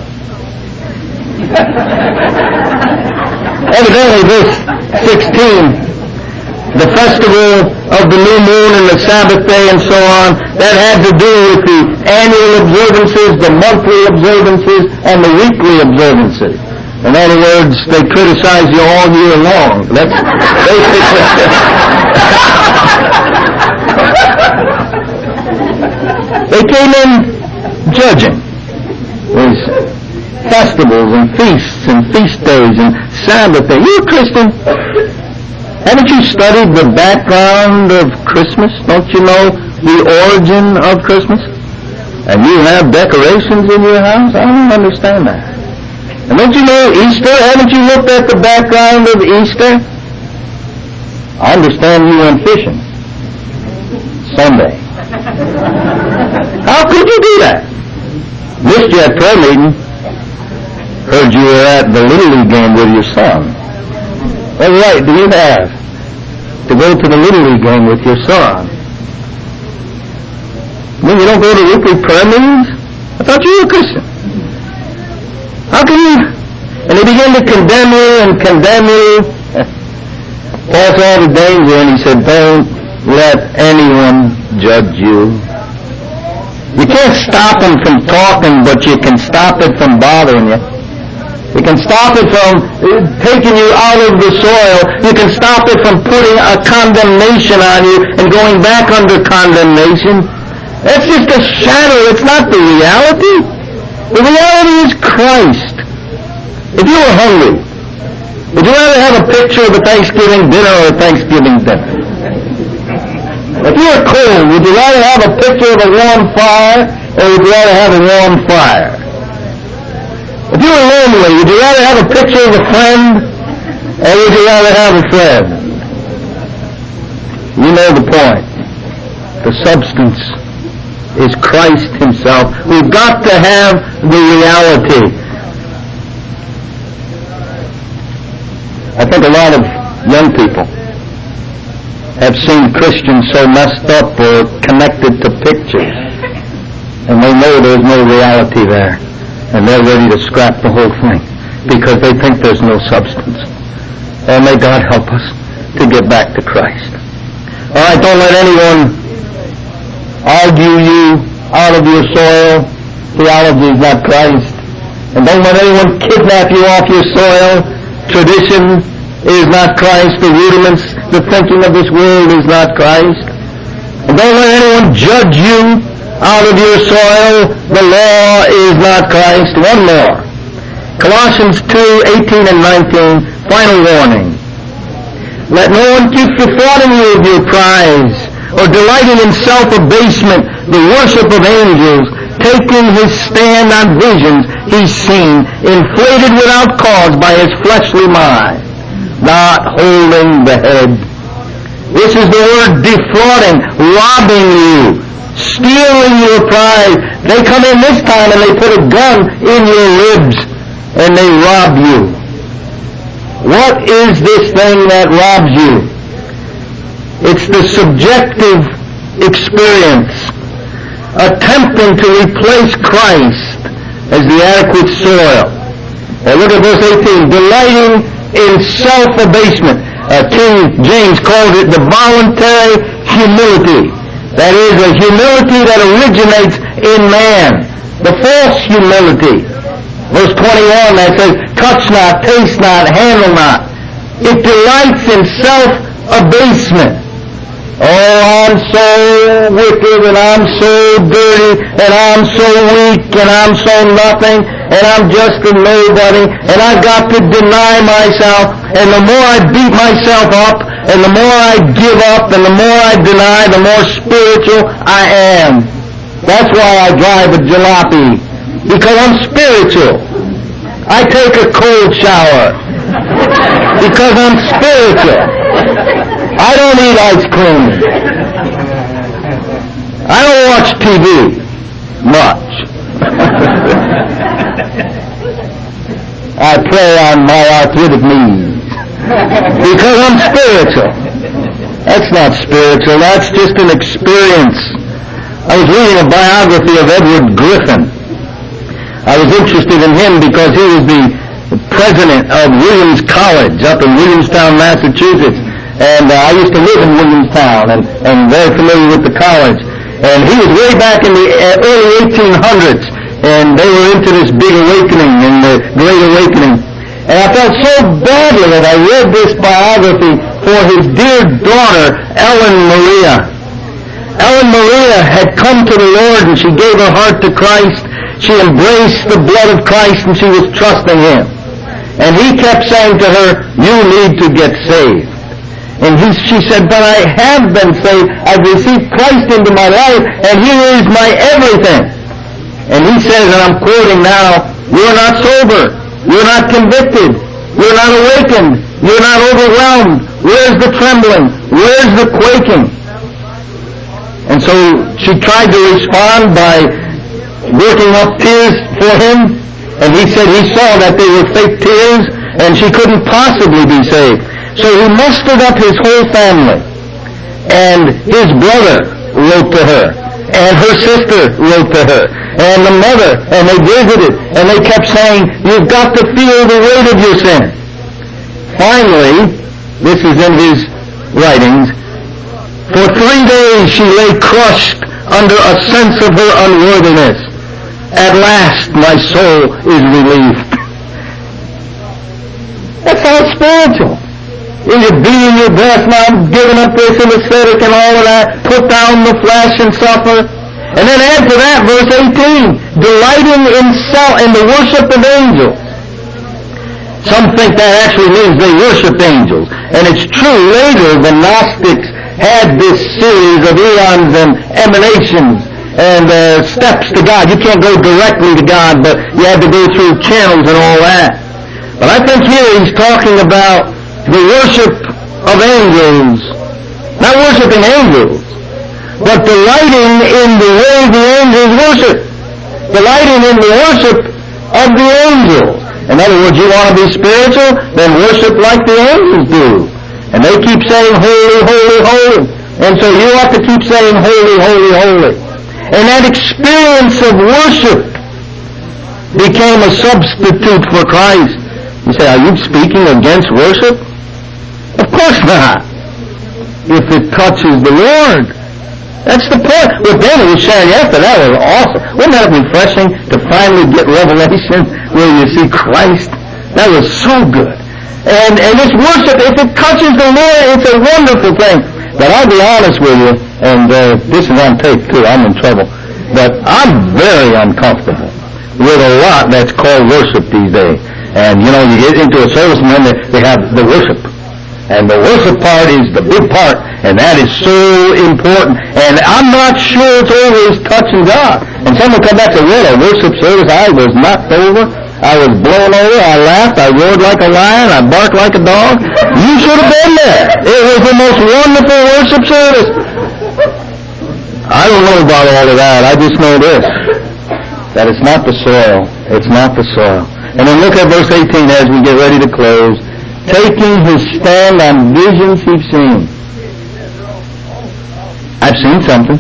Evidently, this sixteen, the festival of the new moon and the Sabbath day and so on, that had to do with the annual observances, the monthly observances, and the weekly observances. In other words, they criticize you all year long. That's basically... They came in judging these festivals and feasts and feast days and Sabbath day. You're a Christian. Haven't you studied the background of Christmas? Don't you know the origin of Christmas? And you have decorations in your house? I don't understand that. And don't you know Easter? Haven't you looked at the background of Easter? I understand you went fishing Sunday. How could you do that? Missed you at prayer meeting. Heard you were at the Little League game with your son. What right do you have to go to the Little League game with your son? I mean, you don't go to weekly prayer meetings? I thought you were a Christian. How can you? And they begin to condemn you and condemn you. Paul saw the danger and he said, don't let anyone judge you. You can't stop them from talking, but you can stop it from bothering you. You can stop it from taking you out of the soil. You can stop it from putting a condemnation on you and going back under condemnation. That's just a shadow. It's not the reality. The reality is Christ. If you were hungry, would you rather have a picture of a Thanksgiving dinner or a Thanksgiving dinner? If you were cold, would you rather have a picture of a warm fire or would you rather have a warm fire? If you were lonely, would you rather have a picture of a friend or would you rather have a friend? You know the point. The substance is Christ Himself. We've got to have the reality. I think a lot of young people have seen Christians so messed up or connected to pictures, and they know there's no reality there, and they're ready to scrap the whole thing because they think there's no substance. Oh, may God help us to get back to Christ. All right, don't let anyone argue you out of your soil. Theology is not Christ. And don't let anyone kidnap you off your soil. Tradition is not Christ. The rudiments, the thinking of this world is not Christ. And don't let anyone judge you out of your soil. The law is not Christ. One more. Colossians two, eighteen and nineteen, final warning. Let no one keep defrauding you of your prize, or delighting in self-abasement, the worship of angels, taking his stand on visions he's seen, inflated without cause by his fleshly mind, not holding the head. This is the word defrauding, robbing you, stealing your pride. They come in this time and they put a gun in your ribs and they rob you. What is this thing that robs you? It's the subjective experience, attempting to replace Christ as the adequate soil. Now look at verse eighteen. Delighting in self-abasement. Uh, King James called it the voluntary humility. That is, a humility that originates in man. The false humility. Verse twenty-one that says, touch not, taste not, handle not. It delights in self-abasement. Oh, I'm so wicked, and I'm so dirty, and I'm so weak, and I'm so nothing, and I'm just a nobody, and I've got to deny myself, and the more I beat myself up, and the more I give up, and the more I deny, the more spiritual I am. That's why I drive a jalopy, because I'm spiritual. I take a cold shower, because I'm spiritual. I don't eat ice cream. I don't watch T V much. I pray on my arthritic knees because I'm spiritual. That's not spiritual. That's just an experience. I was reading a biography of Edward Griffin. I was interested in him because he was the president of Williams College up in Williamstown, Massachusetts. And uh, I used to live in Williamstown and, and very familiar with the college. And he was way back in the early eighteen hundreds, and they were into this big awakening and the Great Awakening. And I felt so badly that I read this biography for his dear daughter, Ellen Maria. Ellen Maria had come to the Lord and she gave her heart to Christ. She embraced the blood of Christ and she was trusting Him. And he kept saying to her, you need to get saved. And he, she said, but I have been saved. I've received Christ into my life, and He is my everything. And he says, and I'm quoting now, you're not sober. You're not convicted. You're not awakened. You're not overwhelmed. Where's the trembling? Where's the quaking? And so she tried to respond by working up tears for him. And he said he saw that they were fake tears, and she couldn't possibly be saved. So he mustered up his whole family, and his brother wrote to her, and her sister wrote to her, and the mother, and they visited, and they kept saying, you've got to feel the weight of your sin. Finally, this is in his writings, for three days she lay crushed under a sense of her unworthiness. At last my soul is relieved. That's how it's spiritual. You're beating your breast now, giving up this and aesthetic and all of that, put down the flesh and suffer. And then add to that verse eighteen, delighting in self in the worship of angels. Some think that actually means they worshiped angels. And it's true, later the Gnostics had this series of eons and emanations and uh, steps to God. You can't go directly to God, but you had to go through channels and all that. But I think here he's talking about the worship of angels. Not worshiping angels, but delighting in the way the angels worship. Delighting in the worship of the angels. In other words, you want to be spiritual? Then worship like the angels do. And they keep saying, holy, holy, holy. And so you ought to keep saying, holy, holy, holy. And that experience of worship became a substitute for Christ. You say, are you speaking against worship? Of course not. If it touches the Lord. That's the point. What David was sharing after that was awesome. Wasn't that refreshing to finally get revelation where you see Christ? That was so good. And and this worship, if it touches the Lord, it's a wonderful thing. But I'll be honest with you, and uh, this is on tape too, I'm in trouble, but I'm very uncomfortable with a lot that's called worship these days. And you know, you get into a service and then they, they have the worship. And the worship part is the big part, and that is so important. And I'm not sure it's always touching God. And someone come back and say, what a worship service, I was knocked over, I was blown over, I laughed, I roared like a lion, I barked like a dog. You should have been there. It was the most wonderful worship service. I don't know about all of that. I just know this, that it's not the soil. It's not the soil. And then look at verse eighteen as we get ready to close. Taking his stand on visions he's seen. I've seen something.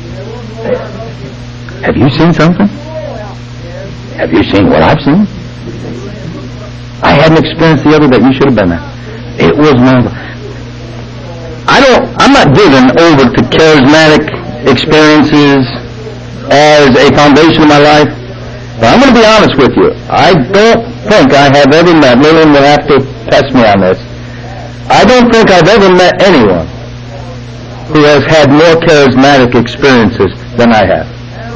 Have you seen something? Have you seen what I've seen? I had an experience the other day. You should have been there. It was marvelous. I don't, I'm not given over to charismatic experiences as a foundation of my life. But I'm going to be honest with you. I don't think I have ever met, Lillian will have to test me on this, I don't think I've ever met anyone who has had more charismatic experiences than I have.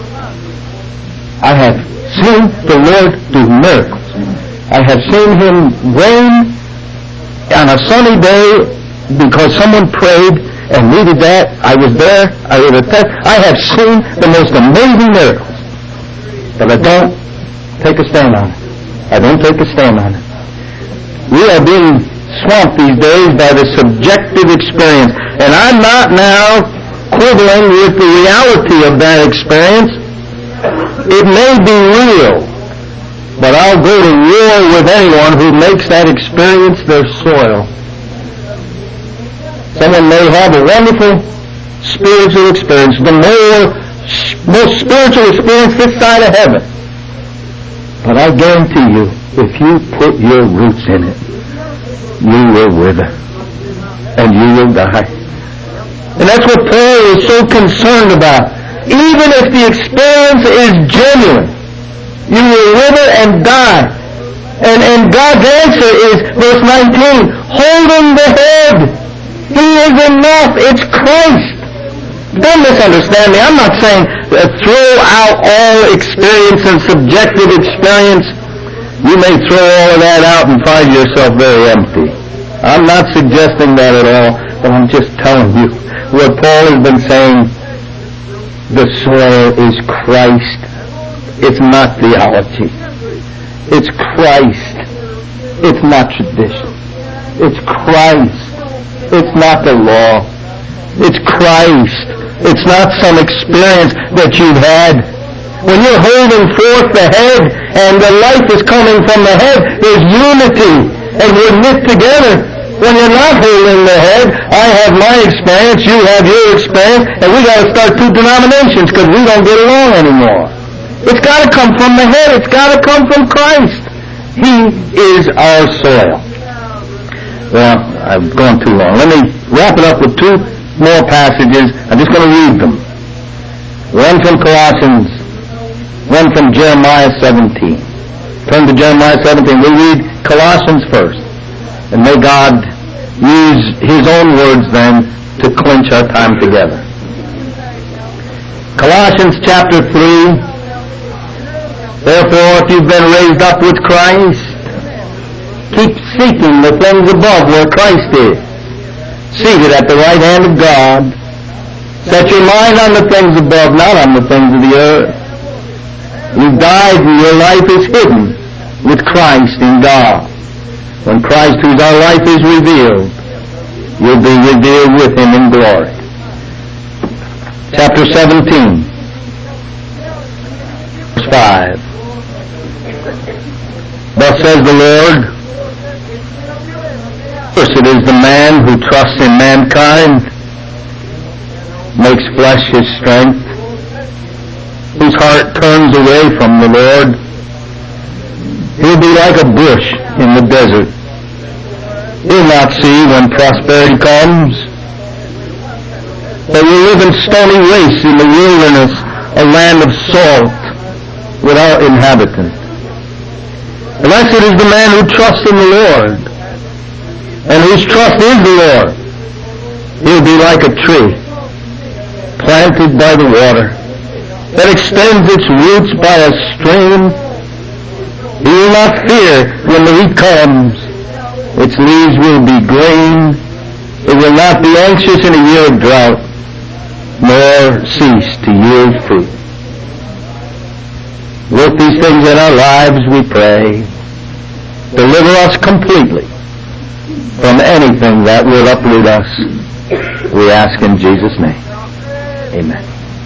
I have seen the Lord do miracles. I have seen him reign on a sunny day because someone prayed and needed that. I was there. I was at that. I have seen the most amazing miracles. But I don't take a stand on it. I don't take a stand on it. We are being swamped these days by the subjective experience. And I'm not now quibbling with the reality of that experience. It may be real, but I'll go to war with anyone who makes that experience their soil. Someone may have a wonderful spiritual experience, the more, most spiritual experience this side of heaven. But I guarantee you, if you put your roots in it, you will wither, and you will die. And that's what Paul is so concerned about. Even if the experience is genuine, you will wither and die. And, and God's answer is, verse nineteen, holding the head. He is enough. It's Christ. Don't misunderstand me. I'm not saying uh, throw out all experience and subjective experience. You may throw all of that out and find yourself very empty. I'm not suggesting that at all, but I'm just telling you what Paul has been saying. The soil is Christ. It's not theology. It's Christ. It's not tradition. It's Christ. It's not the law. It's Christ. It's not some experience that you've had. When you're holding forth the head and the life is coming from the head, there's unity and we're knit together. When you're not holding the head, I have my experience, you have your experience, and we got to start two denominations because we don't get along anymore. It's got to come from the head. It's got to come from Christ. He is our soil. Well, I've gone too long. Let me wrap it up with two more passages. I'm just going to read them. One from Colossians, one from Jeremiah seventeen. Turn to Jeremiah seventeen. We read Colossians first. And may God use his own words then to clinch our time together. Colossians chapter three. Therefore, if you've been raised up with Christ, keep seeking the things above where Christ is, seated at the right hand of God. Set your mind on the things above, not on the things of the earth. You died and your life is hidden with Christ in God. When Christ, who's our life, is revealed, you'll be revealed with him in glory. Chapter seventeen, verse five. Thus says the Lord, first it is the man who trusts in mankind, makes flesh his strength, whose heart turns away from the Lord. He'll be like a bush in the desert. He'll not see when prosperity comes. But will live in stony wastes in the wilderness, a land of salt without inhabitant. Blessed is the man who trusts in the Lord, and whose trust is the Lord. He'll be like a tree planted by the water that extends its roots by a stream. He will not fear when the heat comes. Its leaves will be green. It will not be anxious in a year of drought, nor cease to yield fruit. Work these things in our lives, we pray. Deliver us completely from anything that will uproot us. We ask in Jesus' name. Amen.